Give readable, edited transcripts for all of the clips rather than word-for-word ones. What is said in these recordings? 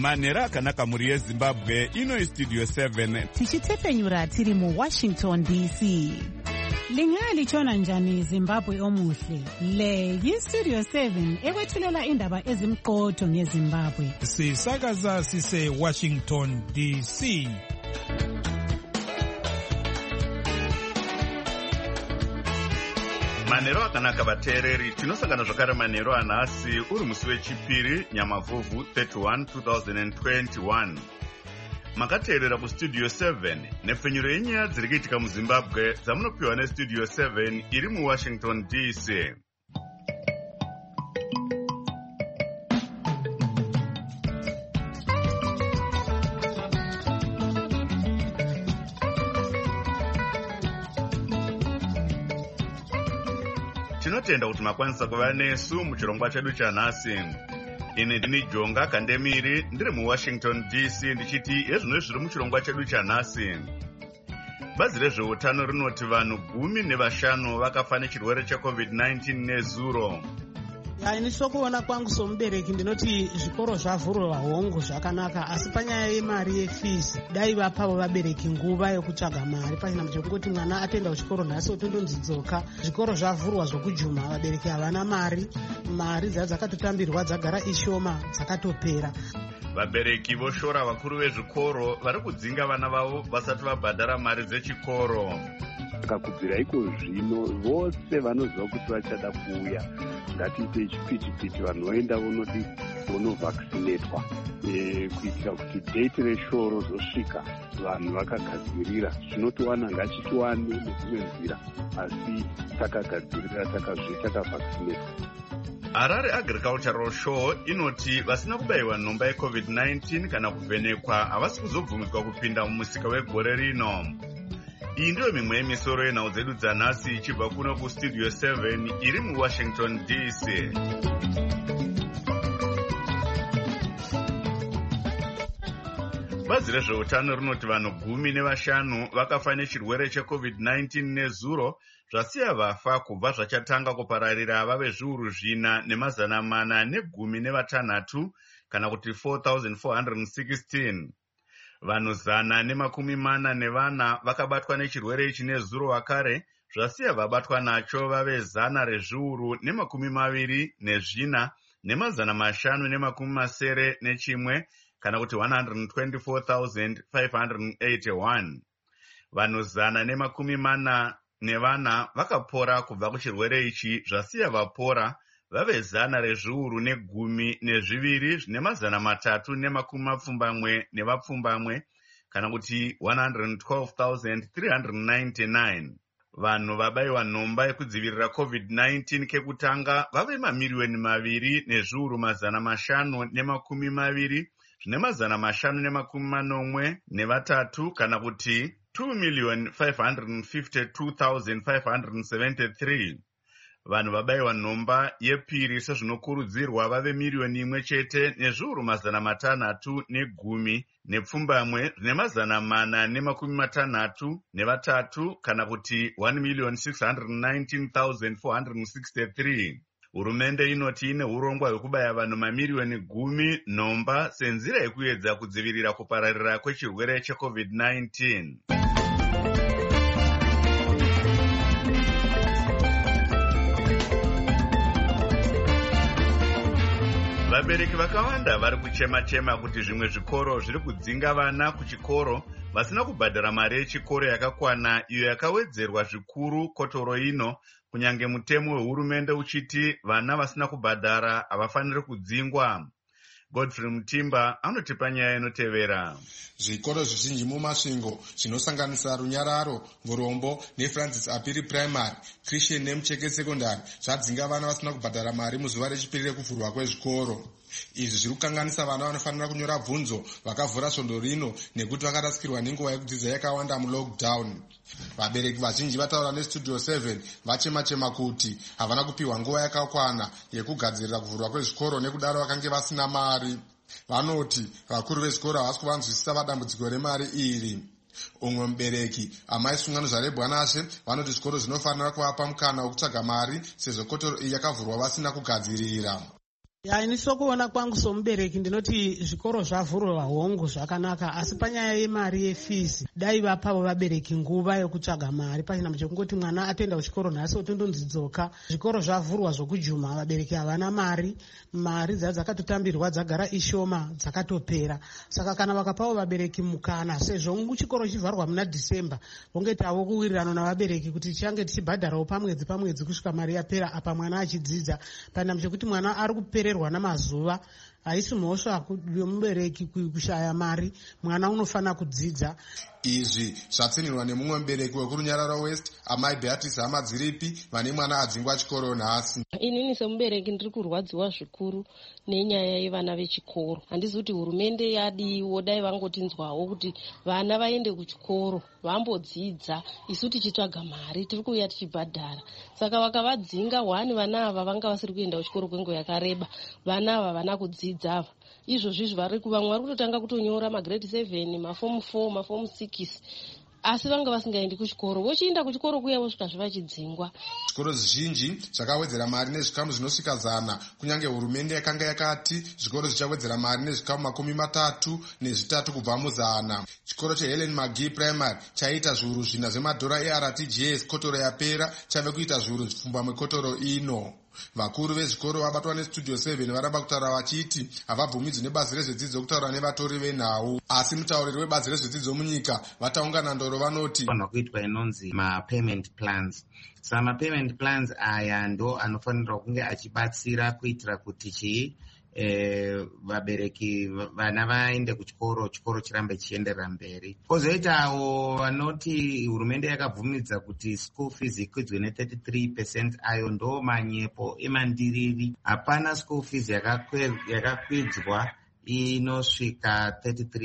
Manhero akanaka mhuri yeZimbabwe, ino Studio 7. Tichitefenyura tiri muWashington DC. Lingalitshona njani Zimbabwe omuhle? Le yiStudio 7 ekwethulela indaba ezimqotho ngeZimbabwe. Sisakaza sise Washington DC. Manhero akanaka vateereri, tinosangana zvakare manhero anhasi uri musi wechipiri Nyamavhuvhu 31 2021. Makateerera kuStudio 7 nepfenyuro yenyaya dziri kuitika muZimbabwe dzamunopiwa neStudio 7 iri muWashington DC. Tinotenda kuti makwanisa kuva nesu muchirongwa chedu chanhasi. Ini ndini Jonga Kandemiri, ndiri muWashington DC ndichiti ezvino zviri muchirongwa chedu chanhasi. Bazi rezveutano rinoti vanhu 15 vakafa nechirwere cheCovid-19 nezuro. Ini sokuona kwangu somubereki ndinoti zvikoro zvavhurwa hongu zvakanaka, asi panyaya yemari yefees dai vapawo vabereki nguva yokutsvaga mari pasina chekungoti mwana atenda kuchikoro nhasi otondonzidzoka. Zvikoro zvavhurwa zvokujuma, vabereki havana mari dzakatotambirwa dzagara ishoma dzakatopera. Vabereki voshora vakuru vezvikoro vari kudzinga vana vavo vasati vabhadhara mari dzechikoro. Kubvira iko zvino vose vanoziva kuti vachada kuuya ngatiite chipiti vanhu voenda vonovhakisinetwa kuitira kuti date reshoo rozosvika vanhu vakagadzirira. Zvinotowana ngachitiwane nedzimwe nzira, asi takagadzirira takavhakisinetwa. Harare Agricultural Show inoti vasina kubayiwa nhomba yeCovid-19 kana kuvhenekwa havasi kuzobvumidzwa kupinda mumusika wegore rino. Iyi ndiyo mimwe yemisoro yenhau dzedu dzanhasi ichibva kuno kuStudio 7 iri muWashington DC. Bazi rezveutano rinoti vanhu 15 vakafa nechirwere cheCovid-19 nezuro, zvasiya vafa kubva zvachatanga kupararira vave zviuru 4,416 kana kuti 4,416. Vanhu 144 vakabatwa nechirwere ichi nezuro vakare, zvasiya vabatwa nacho vave 124,591 kana kuti 124,581. Vanhu 144 vakapora kubva kuchirwere ichi, zvasiya vapora vave 112,370 nevapfumbamwe kana kuti 112,399. Vanhu vabayiwa nhomba yekudzivirira COVID-19 kekutanga vave 2,520,553 kana kuti 2,552,573. Vanhu vabayiwa nhomba yepiri sezvinokurudzirwa vave 1,000,610 nepfumbamwe 463,000 kana kuti 1,619,463. Hurumende inoti ine urongwa hwekubaya vanhu 10,000,000 nhomba senzira yekuedza kudzivirira kupararira kwechirwere cheCovid-19. Vabereki vakawanda vari kuchema-chema kuti zvimwe zvikoro zviri kudzinga vana kuchikoro vasina kubhadhara mari yechikoro yakakwana, iyo yakawedzerwa zvikuru kotoro ino, kunyange mutemo wehurumende uchiti vana vasina kubhadhara havafaniri kudzingwa. Godfrey Mutimba anotipa nyaya inotevera. Zvikoro zvizhinji mumasvingo zvinosanganisa Runyararo, Murombo neFrancis Apiri Primary, Christian neMucheke Secondary zvadzinga vana vasina kubhadhara mari muzuva rechipiri rekuvhurwa kwezvikoro. Izvi zviri kukanganisa vana vanofanira kunyora bvunzo vakavhura svondo rino nekuti vakarasikirwa nenguva yekudzidza yakawanda mulockdown. Vabereki vazhinji vataura neStudio 7 vachema-chema kuti havana kupiwa nguva yakakwana yekugadzirira kuvhurwa kwezvikoro nekudaro vakange vasina mari. Vanoti vakuru vezvikoro havasi kuvanzwisisa vadambudziko remari iri. Umwe mubereki amai sungano zvarebwanashe vanoti zvikoro zvinofanira kuvapa mukana wekutsvaga mari sezvo kotoro iyi yakavhurwa vasina kugadzirira. Iniso kuona kwangu somubereki ndinoti zvikoro zvavhurwa hongu zvakanaka, asi panyaya yemari yefees dai vapawo vabereki nguva yokutsvaga mari. Pachina chekungoti mwana atenda kuchikoro nhasi otondonzidzoka. Zvikoro zvavhurwa zvokujuma, vabereki havana mari dzakatotambirwa dzagara ishoma dzakatopera. Saka kana vakapawo vabereki mukana, sezvo chikoro chivharwa muna Dhisemba, vongetawo kuwirirana navabereki kuti tichange tichibhadharawo pamwedzi kusvika mari yapera apa mwana achidzidza. Pachina chekuti mwana ari kupera namazuva, haisi mhosva yomubereki kushaya mari, mwana unofana kudzidza. Izvi zvatsinirwa nemumwe mubereki wekurunyararo West, amai Beatrice Hamadziripi, vane mwana adzingwa chikoro nhasi. Inini semubereki ndiri kurwadziwa zvikuru nenyaya yevana vechikoro. Handisi kuti hurumende yadiwo, dai vangotinzwawo kuti vana vaende kuchikoro vambodzidza, isu tichitsvaga mari tiri kuuya tichibhadhara. Saka vakavadzinga vana ava vanga vasiri kuenda kuchikoro kwenguva yakareba, vana ava vana kudzidza ava. Izvozvi vamwe vari kutotanga kutonyora magrade 7, mafomu 4, mafomu 6, asi vanga vasingaendi kuchikoro. Vochienda kuchikoro kuya vosvika zvivachidzingwa. Zvikoro zvizhinji zvakawedzera mari nezvikamu zvinosvika 100, kunyange hurumende yakanga yakati zvikoro zvichawedzera mari nezvikamu 33 kubva mu100. Chikoro cheHelen Magee Primary chaita zviuru 4 zvemadhora eRTGS kotoro yapera, chave kuita zviuru 10 kotoro ino. Vakuru vezvikoro vabatwa neStudio 7 varamba kutaura vachiti havabvumidzwi nebazi rezvedzidzo kutaura nevatori venhau. Asi mutauriri webazi rezvedzidzo munyika vataungana ndoro vanoti vanhu kuitwa inonzi mapayment plans. Saka mapayment plans aya ndo anofanirwa kunge achibatsira kuitira kuti vabereki vana vaende kuchikoro, chikoro chirambe chienderera mberi. Kozoitawo vanoti hurumende yakabvumidza kuti school fees ikwidzwe ne33%, ayo ndo manyepo emandiriri. Hapana school fees yakakwidzwa inosvika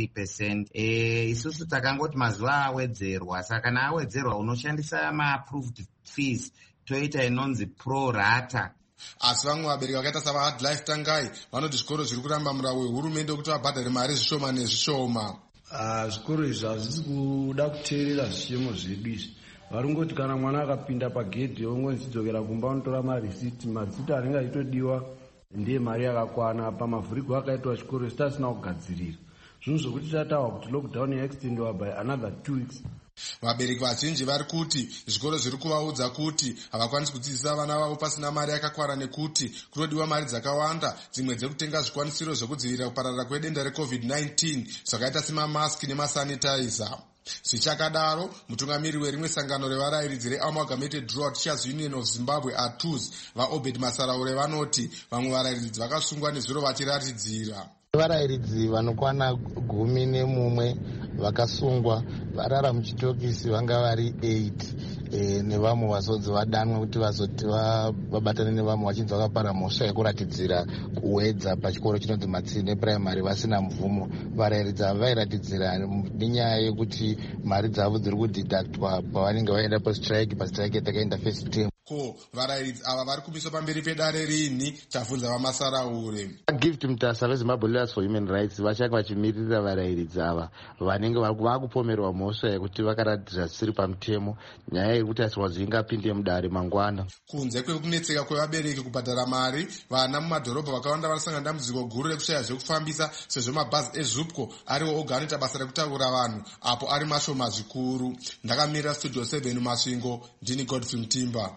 33%. Isusu takangoti mazuva awedzerwa, saka kana awedzerwa unoshandisa ma-approved fees, toita inonzi pro rata. Asi vamwe vabereki vakaita savaHard Life Tangai vanoti zvikoro zviri kuramba murau wehurumende wekuti vabhadhare mari zvishoma nezvishoma. Zvikoro izvi hazvisi kuda kuteerera zvichemo zvedu izvi. Varungoti kana mwana akapinda pagedhi ongozidzokera kumba unotora marisiti, mazita anenge achitodiwa ndiye mari yakakwana. Pamavhuriko akaitwa chikoro sitasina kugadzirira. Zvinhu zvokuti tatawa kuti lockdown yaextendiwa by another 2 weeks. Vabereki vazhinji vari kuti zvikoro zviri kuvaudza kuti havakwanisi kudzidzisa vana vavo pasina mari yakakwana nekuti kunodiwa mari dzakawanda, dzimwe dzekutenga zvikwanisiro zvekudzivirira kupararira kwedenda reCovid-19 zvakaita semamaski nemasanitizer. Zvichakadaro, mutungamiri werimwe sangano revarayiridzi reAmalgamated Rural Teachers Union of Zimbabwe ATUZ, vaObed Masaraure vanoti vamwe varayiridzi vakasungwa nezuro vachiratidzira. Varayiridzi vanokwana 11 vakasungwa varara muchitokisi vanga vari 8 nevamwe vazodzi vadanwa kuti vazoti vabatane nevamwe vachinzi vakapara mhosva yekuratidzira kuwedza pachikoro chinonzi Matsine Primary vasina mvumo. Varayiridzi ava vairatidzira nenyaya yekuti mari dzavo dziri kudhidhaktwa pavanenge vaenda pastrike yatakaenda first term. Ko varayiridzi ava vari kumiswa pamberi pedare rini? Tabvunza vaMasaraure. Gift Mutasa veZimbabwe Lawyers for Human Rights vachanga vachimirira varayiridzi ava vanenge vakupomerwa mhosva yekuti vakaratidzira zvisiri pamutemo, nyaya yekuti asingazwi ingapinde mudare mangwana. Kunze kwekunetseka kwevabereki kubhadhara mari, vana mumadhorobha vakawanda vanosangana dambudziko guru rekushaya zvekufambisa, sezvo mabhazi eZupco ariwo oga anoita basa rekutakura vanhu apo ari mashoma zvikuru. Ndakamirira Studio 7 Masvingo, ndini Godfrey Mutimba.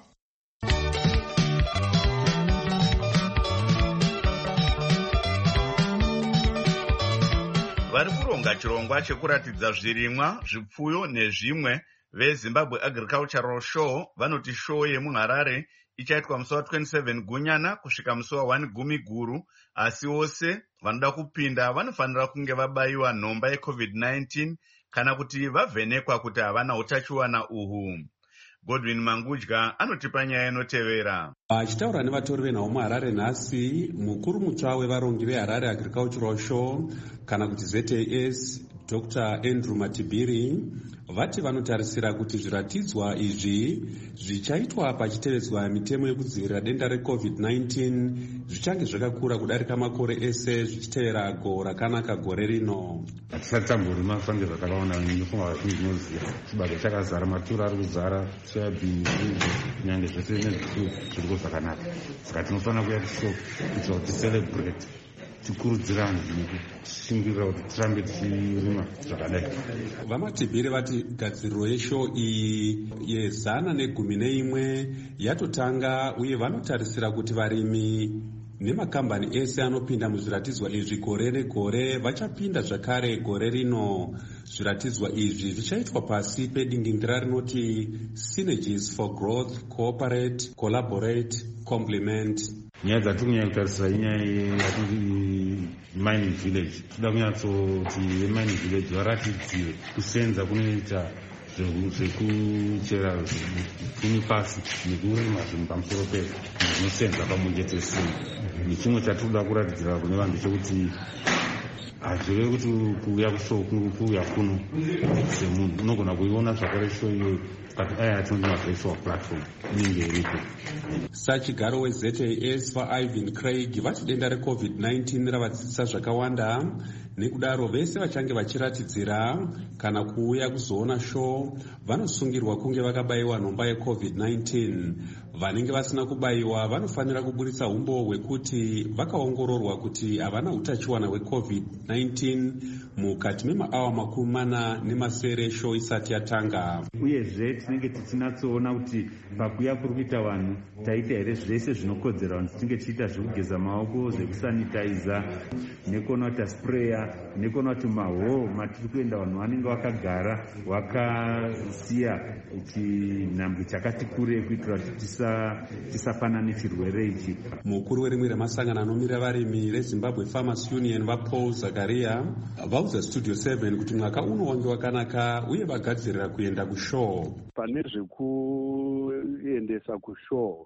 Vari kuronga chirongwa chekuratidza zvirimwa, zvipfuyo nezvimwe veZimbabwe Agricultural Show vanoti show yemuHarare ichaitwa musi wa27 Gunyana kusvika musi wa1 Gumiguru, asi vose vanoda kupinda vanofanira kunge vabayiwa nhomba yeCovid-19 kana kuti vavhenekwa kuti havana utachiwana uhu. Godwin Mangudya anotipa nyaya inotevera. Achitaura nevatori venhau muHarare nhasi, mukuru mutsva wevarongi veHarare Agricultural Show kana kuti ZAS, Dr. Andrew Matibiri, vati vanotarisira kuti zviratidzwa izvi zvichaitwa pachitevedzwa mitemo yekudzivirira denda reCovid-19 zvichange zvakakura kudarika makore ese zvichitevera go rakanaka gore rino. Hatisati tamborima fange zvakavaona nekufunga vazhinji zvinoziva chibage chakazara, maturu ari kuzara, soyabhini, nyanga ende zvese nezviriko zvakanaka. Saka tinofanira kuuya kushow kuitira kuti celebrate, tikurudzira vanhu nekushingirira kuti tirambe tichirima zvakadai. VaMatibhiri vati gadziriro yeshow iyi ye111 yatotanga, uye vanotarisira kuti varimi nemakambani ese anopinda muzviratidzwa izvi gore negore vachapinda zvakare gore rino. Zviratidzwa izvi zvichaitwa pasi pedingindira rinoti Synergies for Growth, Cooperate, Collaborate, Complement. Nyaya dzatiri kunyanya kutarisira inyaya yatiri mining village. Toda kunyatsoti mining village varatidzire kusenza kunoita zvekuchera zvipfumi pasi nekurima zvinhu pamusoro pezvo zvinosenza pamwechete simba. Nechimwe chatinoda kuratidzira kune vanhu chekuti hazvive kuti kuuya kushow kuuya kuno semunhu unogona kuiona zvakare show iyoyo tinodimavisual platform inenge iripo. Sachigaro weZAS vaIvan Craig vati denda reCovid-19 ravadzidzisa zvakawanda, nekudaro vese vachange vachiratidzira kana kuuya kuzoona show vanosungirwa kunge vakabayiwa nhomba yeCovid-19. Vanenge vasina kubayiwa vanofanira kuburitsa umbo hwekuti vakaongororwa kuti havana utachiwana hweCovid-19 mukati memaawa 48 show isati yatanga. Uyezve tinenge tichinatsoona kuti pakuya kuri kuita vanhu taita here zvese zvinokodzera vanhu tinenge tichiita zvekugeza maoko, zvekusanitiza, nekuona kuti spraya, nekuona kuti mahoo matiri kuenda vanhu vanenge vakagara vakasiya chinhambwe chakati kure kuitira kuti tisafanane chirwere ichi. Mukuru werimwe remasangano anomira varimi reZimbabwe Farmers Union vaPaul Zakaria vaudza Studio 7 kuti mwaka uno wange wakanaka uye vagadzirira kuenda kushow. Pane zvekuendesa kushow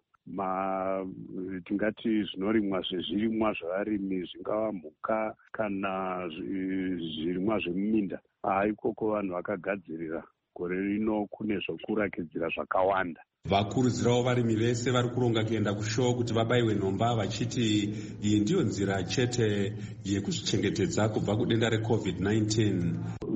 tingati zvinorimwa zvezvirimwa zvevarimi, zvingava mhuka kana zvirimwa zvemuminda, ikoko vanhu vakagadzirira. Gore rino kune zvokurakidzira zvakawanda. Vakurudzirawo varimi vese vari kuronga kuenda kushow kuti vabayiwe nhomba, vachiti iyi ndiyo nzira chete yekuzvichengetedza kubva kudenda reCovid-19.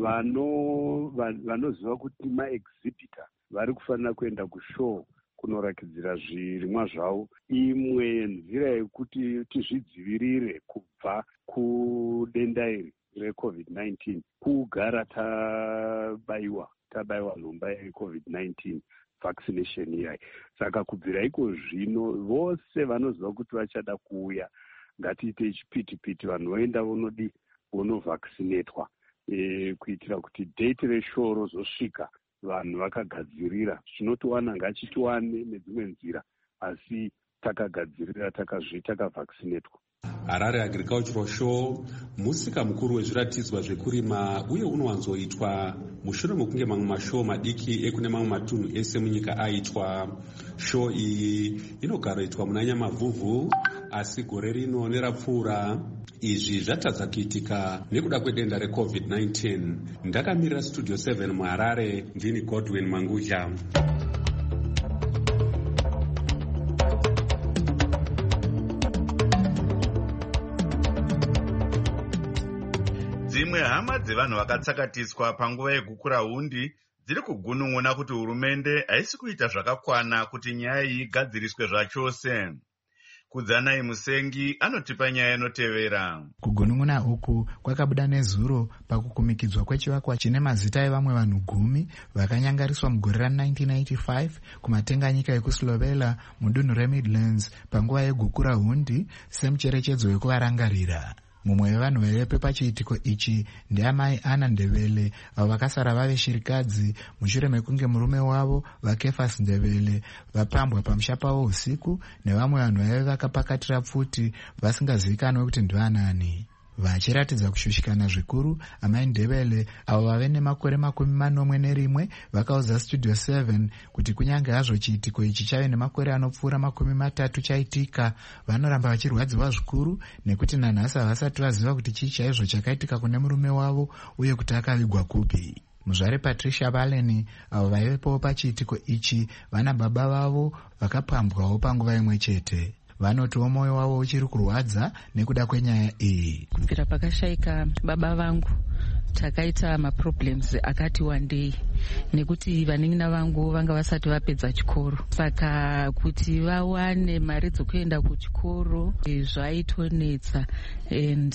Vanoziva kuti maexhibita vari kufanira kuenda kushow kunorakidzira zvirimwa zvavo. Imwe nzira yekuti tizvidzivirire kubva kudenda iri reCovid-19 kugara tabayiwa nhomba yeCovid-19 vaccination iyai. Saka kubvira iko zvino vose vanoziva kuti vachada kuuya ngatiite chipiti-piti, vanhu voenda vonovhaccinatwa kuitira kuti date reshow rozosvika vanhu vakagadzirira. Zvinotiwana ngachitiwane nedzimwe nzira, asi takagadzirira takavhaccinatwa. Harare Agricultural Show musika mukuru wezviratidzwa zvekurima uye unowanzoitwa mushure mekunge mamwe mashow madiki ekune mamwe matunhu ese munyika aitwa. Show iyi inogara itwa muna Nyamavhuvhu, asi gore rino nerapfuura izvi zvatadza kuitika nekuda kwedenda reCovid-19. Ndakamirira Studio 7 muHarare, ndini Godwin Mangudya. Dzimwe hama dzevanhu vakatsakatiswa panguva yegukura hundi dziri kugunun'una kuti hurumende haisi kuita zvakakwana kuti nyaya iyi igadziriswe zvachose. Kudzanai Musengi anotipa nyaya inotevera. Kugunun'una uku kwakabuda nezuro pakukumikidzwa kwechivakwa chine mazita evamwe vanhu 10 vakanyangariswa mugore ra1995 kumatenganyika ekuSlovela mudunhu reMidlands panguva yegukura hundi semucherechedzo wekuvarangarira. Mumwe wevanhu vaivepo pachiitiko ichi ndiamai Ana Ndebele, avo vakasara vave shirikadzi mushure mekunge murume wavo vaKefas Ndebele vapambwa pamusha pavo usiku nevamwe vanhu vaive vakapakatira pfuti vasingazivikanwe kuti ndivanani. Vachiratidza kushushikana zvikuru, amai Ndebele avo vave nemakore 41 vakaudza Studio 7 kuti kunyange hazvo chiitiko ichi chave nemakore anopfuura 30 chaitika, vanoramba vachirwadziwa zvikuru nekuti nanhasi havasati vaziva kuti chii chaizvo chakaitika kune murume wavo uye kuti akavigwa kupi. Muzvare Patricia Valeni avo vaivepo pachiitiko ichi vana baba vavo vakapambwawo panguva imwe chete. Vanotiwo moyo wavo uchiri kurwadza nekuda kwenyaya iyi. Kubvira pakashaika baba vangu takaita maproblems akati wandei nekuti vanin'ina vangu vanga vasati vapedza chikoro, saka kuti vawane mari dzokuenda kuchikoro zvaitonetsa, and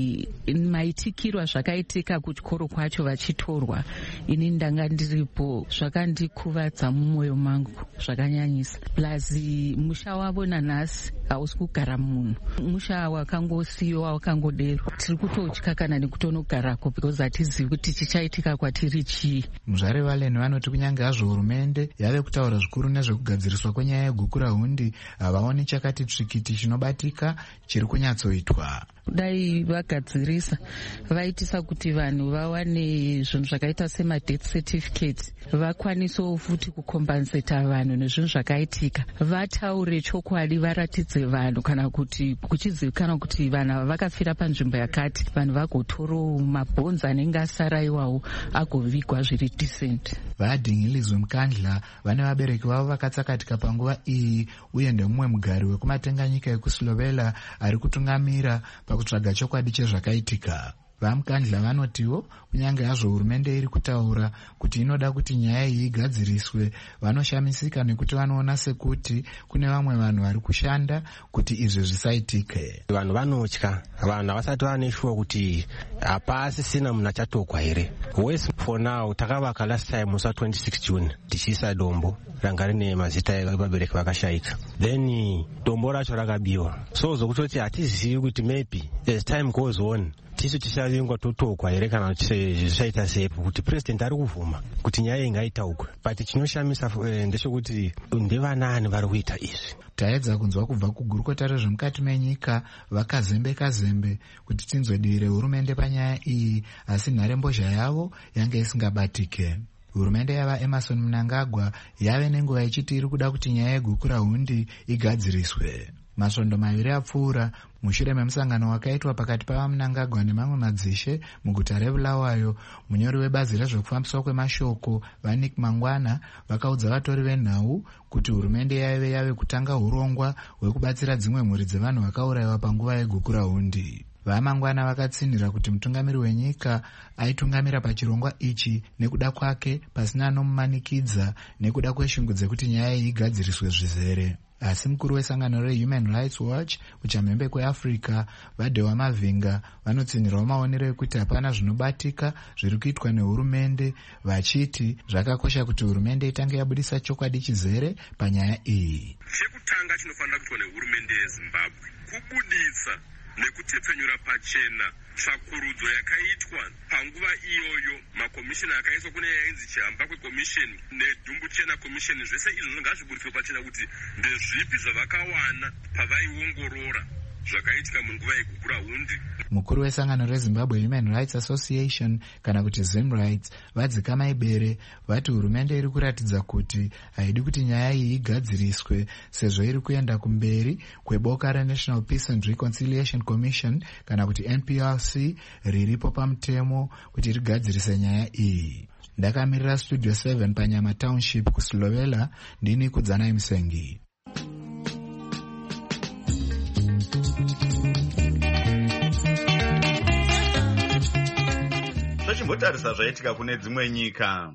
maitikirwa zvakaitika kuchikoro kwacho vachitorwa ini ndanga ndiripo zvakandikuvadza mumwoyo mangu zvakanyanyisa. Plus musha wavo nanhasi hausi kugara munhu, musha wakangosiyiwa wakangodero. Tiri kutotya kana nekutonogarako because hatizivi kuti chichaitika kwatiri chii. Muzvare Valen vanoti kunyange hazvo hurumende yave kutaura zvikuru nezvekugadziriswa kwenyaya yeguku rahundi, havaoni chakati tsvikiti chinobatika chiri kunyatsoitwa. Dai vagadzirisa vaitisa kuti vanhu vawane zvinhu zvakaita sema-death certificate, vakwanisewo futi kukombanzeta vanhu nezvinhu zvakaitika, vataure chokwadi, varatidze vanhu kana kuti kuchizivikana kuti vanhu ava vakafira panzvimbo yakati, vanhu vagotorowo mabhonzi anenge asara iwawo agovigwa zviri decent. Vadingilizwe Mukandla vane vabereki vavo vakatsakatika panguva iyi uye ndemumwe mugari wekumatenga nyika yekuslovela ari kutungamira pakutsvaga chokwadi chezvakaitika. VaMukandla vanotiwo kunyange hazvo hurumende iri kutaura kuti inoda kuti nyaya iyi igadziriswe, vanoshamisika nekuti vanoona sekuti kune vamwe vanhu vari kushanda kuti izvi zvisaitike. Vanhu vanotya, vanhu havasati vane shuwa kuti hapasisina munhu achatokwa here. West for now takavaka last time musi 26 June tichiisa dombo ranga rine mazita evabereki vakashayika, then dombo racho rakabiwa, so zokutoti hatizivi kuti maybe as time goes on tisu tichavingwa totokwa here kana zvichaita sepo, kuti president ari kuvhuma kuti nyaya ingaitaukwe, but chinoshamisa ndechekuti ndevanani vari kuita izvi. Taedza kunzwa kubva kugurukota rezvemukati menyika vakazembe kuti tinzwedire hurumende panyaya iyi, asi nharembozha yavo yange isingabatike. Hurumende yava Emerson Mnangagwa yave nenguva ichiti iri kuda kuti nyaya yeguku rahundi igadziriswe. Masvondo maviri apfuura mushure memusangano wakaitwa pakati pavaMnangagwa nemamwe madzishe muguta reBulawayo, munyori webazi rezvekufambiswa kwemashoko vaNick Mangwana vakaudza vatori venhau kuti hurumende yave kutanga urongwa hwekubatsira dzimwe mhuri dzevanhu vakaurayiwa panguva yeguku rahundi. VaMangwana vakatsinhira kuti mutungamiri wenyika aitungamira pachirongwa ichi nekuda kwake pasina anomumanikidza nekuda kweshungu dzekuti nyaya iyi igadziriswe zvizere. Asi mukuru wesangano reHuman Rights Watch kuchamhembe kweAfrica Vadhewa Mavhinga vanotsinhirawo maonero ekuti hapana zvinobatika zviri kuitwa nehurumende, vachiti zvakakosha kuti hurumende itange yabudisa chokwadi chizere panyaya iyi. Chekutanga chinofanira kuitwa nehurumende yeZimbabwe kubuditsa nekutepfenyura pachena tsvakurudzo yakaitwa panguva iyoyo, makomishini akaiswa kune yainzi chihamba kwekomishini nedhumbuchena komishini, zvese izvo ngazvibudiswe pachena kuti ndezvipi zvavakawana pavaiongorora zvakaitika munguva yeguku rahundi. Mukuru wesangano reZimbabwe Human Rights Association kana kuti ZimRights Vadzikama Ibere vati hurumende iri kuratidza kuti haidi kuti nyaya iyi igadziriswe sezvo iri kuenda kumberi kweboka reNational Peace and Reconciliation Commission kana kuti NPRC riripo pamutemo kuti rigadzirise nyaya iyi. Ndakamirira Studio 7 paNyama Township kuSlovela, ndini Kudzanai Musengi. Tochimbotarisa zvaitika kune dzimwe nyika.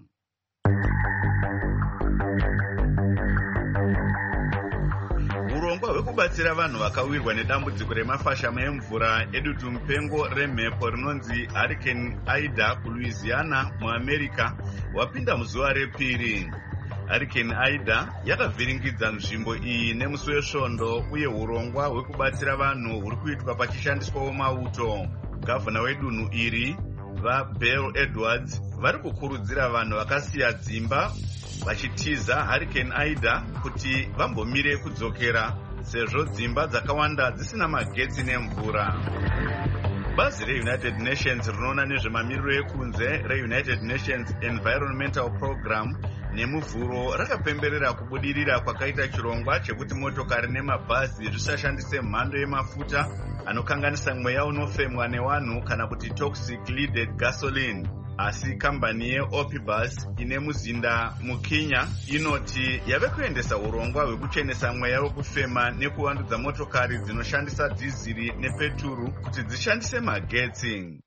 Urongwa hwekubatsira vanhu vakawirwa nedambudziko remafashamo emvura edutu mupengo remhepo rinonzi Hurricane Ida kuLouisiana muAmerica hwapinda muzuva repiri. Hurricane Ida yakavhiringidza nzvimbo iyi nemusi wesvondo uye urongwa hwekubatsira vanhu huri kuitwa pachishandiswawo mauto. Gavhana wedunhu iri vaBell Edwards vari kukurudzira vanhu vakasiya dzimba vachitiza Hurricane Ida kuti vambomire kudzokera sezvo dzimba dzakawanda dzisina magetsi nemvura. Bazi reUnited Nations rinoona nezvemamiriro ekunze reUnited Nations Environmental Program nemuvhuro rakapemberera kubudirira kwakaita chirongwa chekuti motokari nemabhazi zvisashandise mhando yemafuta anokanganisa mweya unofemwa nevanhu kana kuti toxic leaded gasoline. asi kambani yeOpibus ine muzinda muKenya inoti yave kuendesa urongwa hwekuchenesa mweya wekufema nekuvandudza motokari dzinoshandisa dhiziri nepeturu kuti dzishandise magetsi.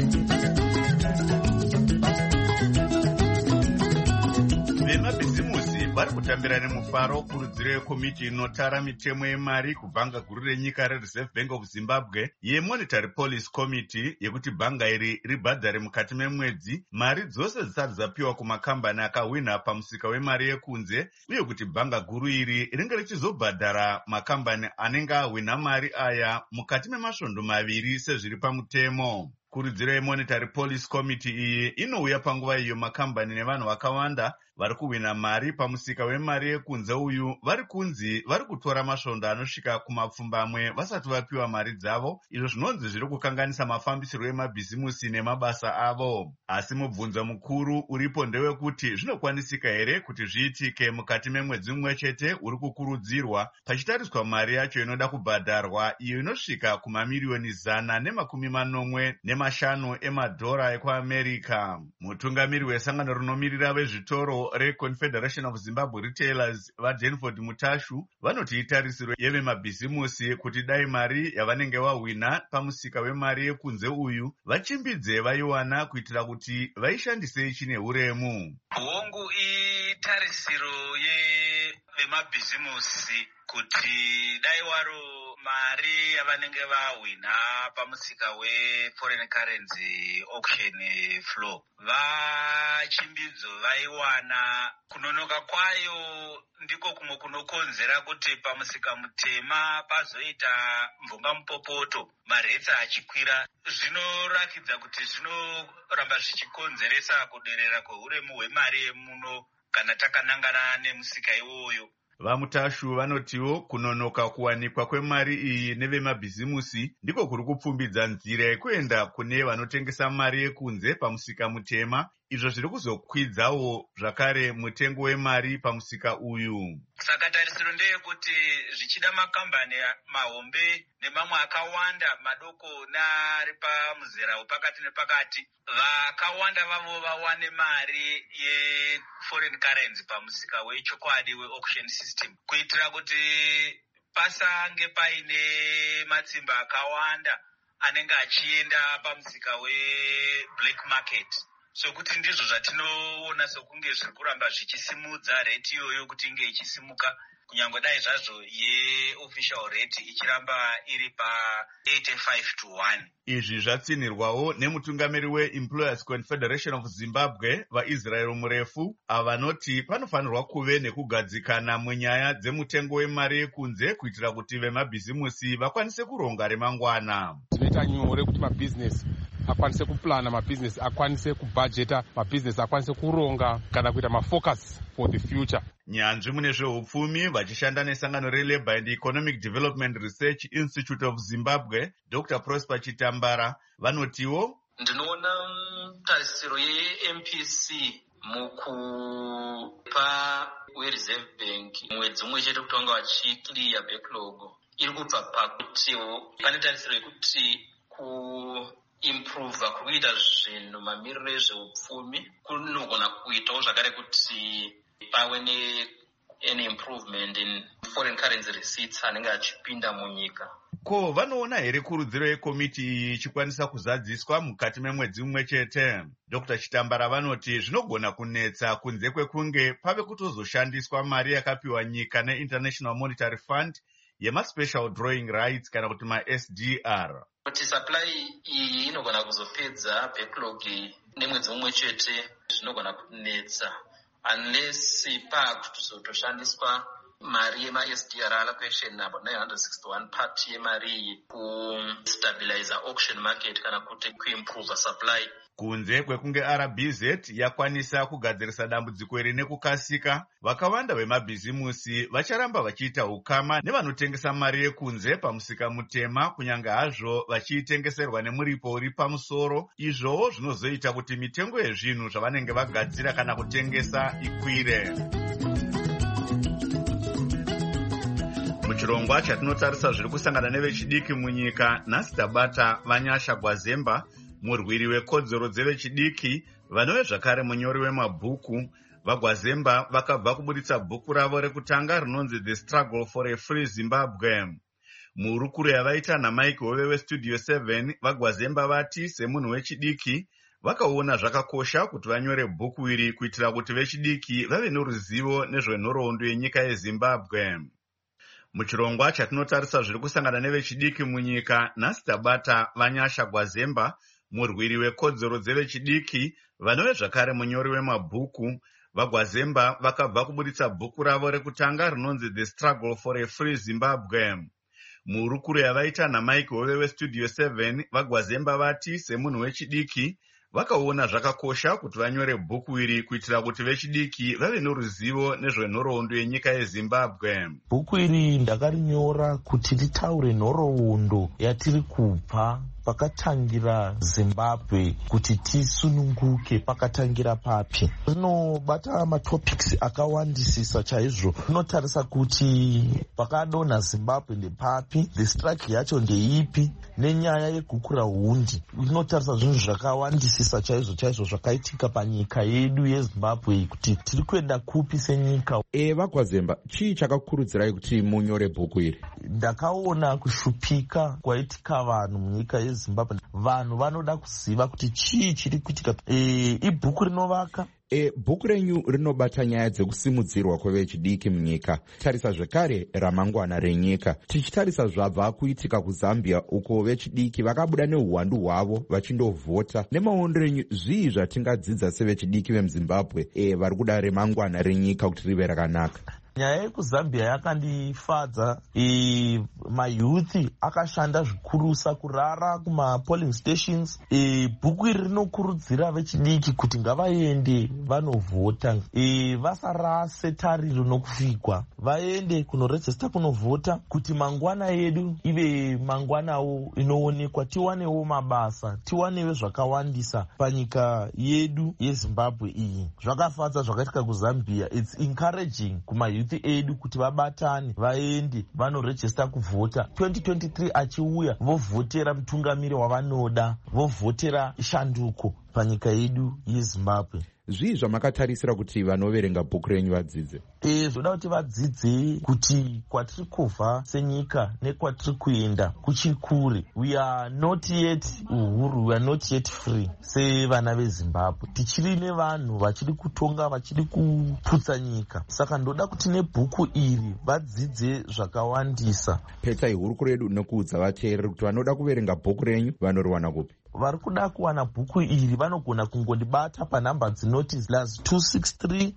Vemabhizimusi vari kutambira nemufaro kurudziro yekomiti inotara mitemo yemari kubhanga guru renyika reReserve Bank of Zimbabwe yeMonetary Policy Committee yekuti bhanga iri ribhadhare mukati memwedzi mari dzose dzisati dzapiwa kumakambani akahwina pamusika wemari yekunze, uye kuti bhanga guru iri ringe richizobhadhara makambani anenge ahwina mari aya mukati memasvondo maviri sezviri pamutemo. Kurudziro yeMonetary Policy Committee iyi inouya panguva iyo makambani nevanhu vakawanda vari kuhwina mari pamusika wemari yekunze uyu vari kunzi vari kutora masvondo anosvika kumapfumbamwe vasati vapiwa mari dzavo, izvo zvinonzi zviri kukanganisa mafambisirwo emabhizimusi nemabasa avo. Asi mubvunzo mukuru uripo ndewekuti zvinokwanisika here kuti zviitike mukati memwedzi mumwe chete uri kukurudzirwa, pachitariswa mari yacho inoda kubhadharwa iyo inosvika kumamiriyoni 195 emadhora ekuAmerica. Mutungamiri wesangano rinomiririra vezvitoro reConfederation of Zimbabwe Retailers vaDenford Mutashu vanoti itarisiro yevemabhizimusi kuti dai mari yavanenge vahwina pamusika wemari yekunze uyu vachimbidze vaiwana kuitira kuti vaishandise chine uremu. Hongu itarisiro yevemabhizimusi kuti dai waro mari yavanenge vahwina pamusika weforeign currency auction flow vachimbidzo vaiwana. Kunonoka kwayo ndiko kumwe kunokonzera kuti pamusika mutema pazoita mvunga mupopoto maretsi achikwira. Zvinorakidza kuti zvinoramba zvichikonzeresa kuderera kweuremu hwemari yemuno kana takanangana nemusika iwoyo. Vamutashu vanotiwo kunonoka kuwanikwa kwemari iyi nevemabhizimusi ndiko kuri kupfumbidza nzira yekuenda kune vanotengesa mari yekunze pamusika mutema, izvo zviri kuzokwidzawo zvakare mutengo wemari pamusika uyu. Saka tarisiro ndeyekuti zvichida makambani mahombe nemamwe akawanda madoko neari pamuzera wepakati nepakati, vakawanda vavo vawane mari yeforeign currency pamusika wechokwadi weauction system, kuitira kuti pasange paine matsimba akawanda anenge achienda pamusika weblack market. Sokuti ndizvo zvatinoona sokunge zviri kuramba zvichisimudza rate iyoyo kuti inge ichisimuka, kunyange dai zvazvo yeofficial rate ichiramba iri pa 85-1. Izvi zvatsinirwawo nemutungamiri weEmployers Confederation of Zimbabwe vaIsrael murefu avanoti panofanirwa kuve nekugadzikana munyaya dzemutengo wemari yekunze kuitira kuti vemabhizimusi vakwanise kuronga remangwana. Zvinoita nyore kuti mabhizinesi akwanise kuplana, mabhizinesi akwanise kubhajeta, mabhizinesi akwanise kuronga kana kuita mafocus for the future. Nyanzvi mune zveupfumi vachishanda nesangano reLabour and Economic Development Research Institute of Zimbabwe, Dr. Prosper Chitambara vanotiwo ndinoona tarisiro yeMPC mukupa weReserve Bank mwedzi umwe chete kuti vanga vachiclear backlog iri kubva pakutiwo pane tarisiro yekuti kuimprova kuita zvinhu mamiriro ezveupfumi kunogona kuitawo zvakare kuti pave an improvement in foreign currency receipts anenge achipinda munyika. Ko vanoona here kurudziro yekomiti iyi ichikwanisa kuzadziswa mukati memwedzi mumwe chete? Dr. Chitambara vanoti zvinogona kunetsa kunze kwekunge pave kutozoshandiswa mari yakapiwa nyika neInternational Monetary Fund yemaspecial drawing rights kana kuti maSDR. Kuti supply iyi inogona kuzopedza backlog nemwedzi mumwe chete zvinogona kunetsa unless pakutozoshandiswa mari yemaSDR allocation about 961 part yemari iyi kustabilize auction market kana kuti kuimprove supply. Kunze kwekunge RBZ yakwanisa kugadzirisa dambudziko iri nekukasika, vakawanda vemabhizimusi vacharamba vachiita ukama nevanotengesa mari yekunze pamusika mutema, kunyange hazvo vachiitengeserwa nemuripo uri pamusoro. Izvowo zvinozoita kuti mitengo yezvinhu zvavanenge vagadzira kana kutengesa ikwire. Muchirongwa chatinotarisa zviri kusangana nevechidiki munyika, nhasi tabata Vanyasha Gwazemba, murwiri wekodzero dzevechidiki, vanove zvakare munyori wemabhuku vagwazemba vakabva kuburitsa bhuku ravo rekutanga rinonzi The Struggle for a Free Zimbabwe. Muhurukuro yavaita naMike Hove weStudio 7, vagwazemba vati semunhu wechidiki vakaona zvakakosha kuti vanyore bhuku iri kuitira kuti vechidiki vave noruzivo nezvenhoroondo yenyika yeZimbabwe. Muchirongwa chatinotarisa zviri kusangana nevechidiki munyika, nhasi tabata Vanyasha Gwazemba, murwiri wekodzero dzevechidiki, vanove zvakare munyori wemabhuku. Vagwazemba vakabva kuburitsa bhuku ravo rekutanga rinonzi The Struggle for a Free Zimbabwe. Muhurukuro yavaita naMike Hove weStudio 7, vagwazemba vati semunhu wechidiki vakaona zvakakosha kuti vanyore bhuku iri kuitira kuti vechidiki vave noruzivo nezvenhoroondo yenyika yeZimbabwe. Bhuku iri ndakarinyora kuti ritaure nhoroondo yatiri kubva pakatangira Zimbabwe kuti tisununguke pakatangira papi. Rinobata matopics akawandisisa chaizvo. Rinotarisa kuti pakadonha Zimbabwe ndepapi, the strike yacho ndeipi, nenyaya yegukura hundi. Rinotarisa zvinhu zvakawandisisa chaizvo zvakaitika panyika yedu yeZimbabwe kuti tiri kuenda kupi senyika. Vagwazemba, chii chakakurudzirai kuti munyore bhuku iri? Ndakaona kushupika kwaitika vanhu munyika yeZimbabwe. Vanhu vanoda kuziva kuti chii chiri kuitika. Ibhuku rinovaka. Bhuku renyu rinobata nyaya dzekusimudzirwa kwevechidiki munyika. Tarisa zvekare ramangwana renyika. Tichitarisa zvabva kuitika kuZambia uko vechidiki vakabuda neuhwandu hwavo vachindovhota. Nemaondo renyu, zvii zvatingadzidza sevechidiki vemuZimbabwe vari kuda remangwana renyika kuti rive rakanaka? Nyaya yekuzambia yakandifadza. Mayuthi akashanda zvikurusa kurara kumapolling stations. Bhuku iri rinokurudzira vechidiki kuti ngavaende vanovhota, vasarase tariro nokufikwa, vaende kunorejista kunovhota kuti mangwana yedu ive mangwanawo inoonekwa, tiwanewo mabasa, tiwanewo zvakawandisa panyika yedu yeZimbabwe iyi. Zvakafadza zvakaitika kuZambia. It's encouraging kumayuthi edu kuti vabatane vaende vanorejista kuvhota. 2023 achiuya vovhotera mutungamiri wavanoda, vovhotera shanduko panyika yedu yeZimbabwe. Zvii zvamakatarisira kuti vanoverenga bhuku renyu vadzidze? Zvoda kuti vadzidze kuti kwatiri kubva senyika nekwatiri kuenda kuchiri kure. We are not yet uhuru, we are not yet free sevana veZimbabwe. Tichiri nevanhu vachiri kutonga, vachiri kuputsa nyika. Saka ndoda kuti nebhuku iri vadzidze zvakawandisa. Petsai hurukuro yedu nekuudza vateereri kuti vanoda kuverenga bhuku renyu vanoriwana kupi? Vari kuda kuwana bhuku iri vanogona kungondibata panhamba dzinoti +263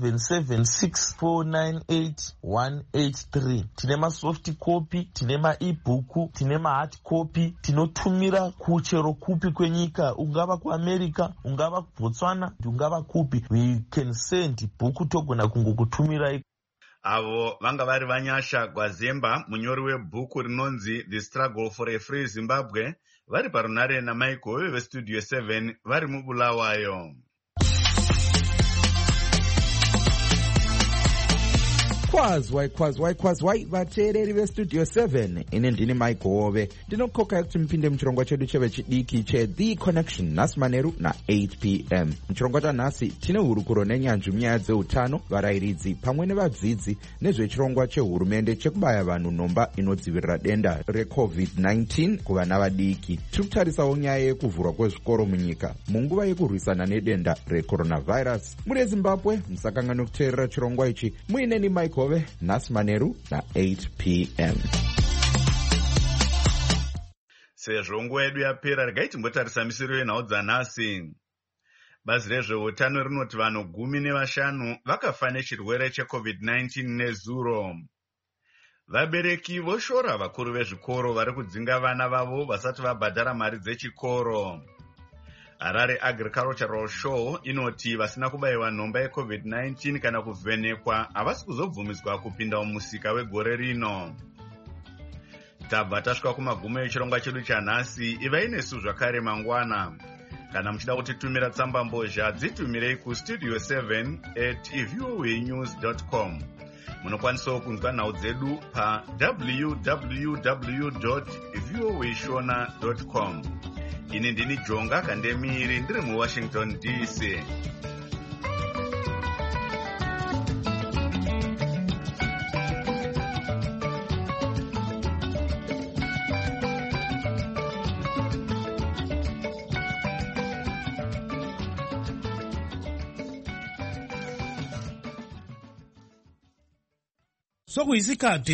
776 498 183. Tine masoft copy, tine maebhuku, tine mahard copy. Tinotumira kuchero kupi kwenyika, ungava kuAmerica, ungava kuBotswana, ungava kupi. We can send bhuku, togona kungokutumirai. Avo vanga vari Vanyasha Gwazemba, munyori webhuku rinonzi The Struggle for a Free Zimbabwe, vari parunare naMike Hove veStudio 7 vari muBulawayo. Kwazwai vateereri veStudio 7, ine ndini Mike Hove. Ndinokokai kuti mupinde muchirongwa chedu chevechidiki cheThe Connection nhasi manheru na8 p.m. Muchirongwa chanhasi tine hurukuro nenyanzvi munyaya dzeutano, varayiridzi pamwe nevadzidzi nezvechirongwa chehurumende chekubaya vanhu nhomba inodzivirira denda reCovid-19 kuvana vadiki. Tiri kutarisawo nyaya yekuvhurwa kwezvikoro munyika munguva yekurwisana nedenda recoronavirus. Muri eZimbabwe musakanganwe kuteerera chirongwa ichi. Muineni Mike Hove nhasi manheru na8 p.m. Sezvo nguva yedu yapera, regai timbotarisa misiro yenhau dzanhasi. Bazi rezveutano rinoti vanhu 15 vakafa nechirwere cheCovid-19 nezuro. Vabereki voshora vakuru vezvikoro vari kudzinga vana vavo vasati vabhadhara mari dzechikoro. Harare Agricultural Show inoti vasina kubayiwa nhomba yeCovid-19 kana kuvhenekwa havasi kuzobvumidzwa kupinda mumusika wegore rino. Tabva tasvika kumagumo echirongwa chedu chanhasi. Ivai nesu zvakare mangwana. Kana muchida kutitumira tsamba mbozha, dzitumirei kustudio 7@voanews.com. Munokwanisawo kunzwa nhau dzedu pa www.voashona.com. ini ndini Jonga Kandemiri ndiri muWashington DC. Sokuyisikhathi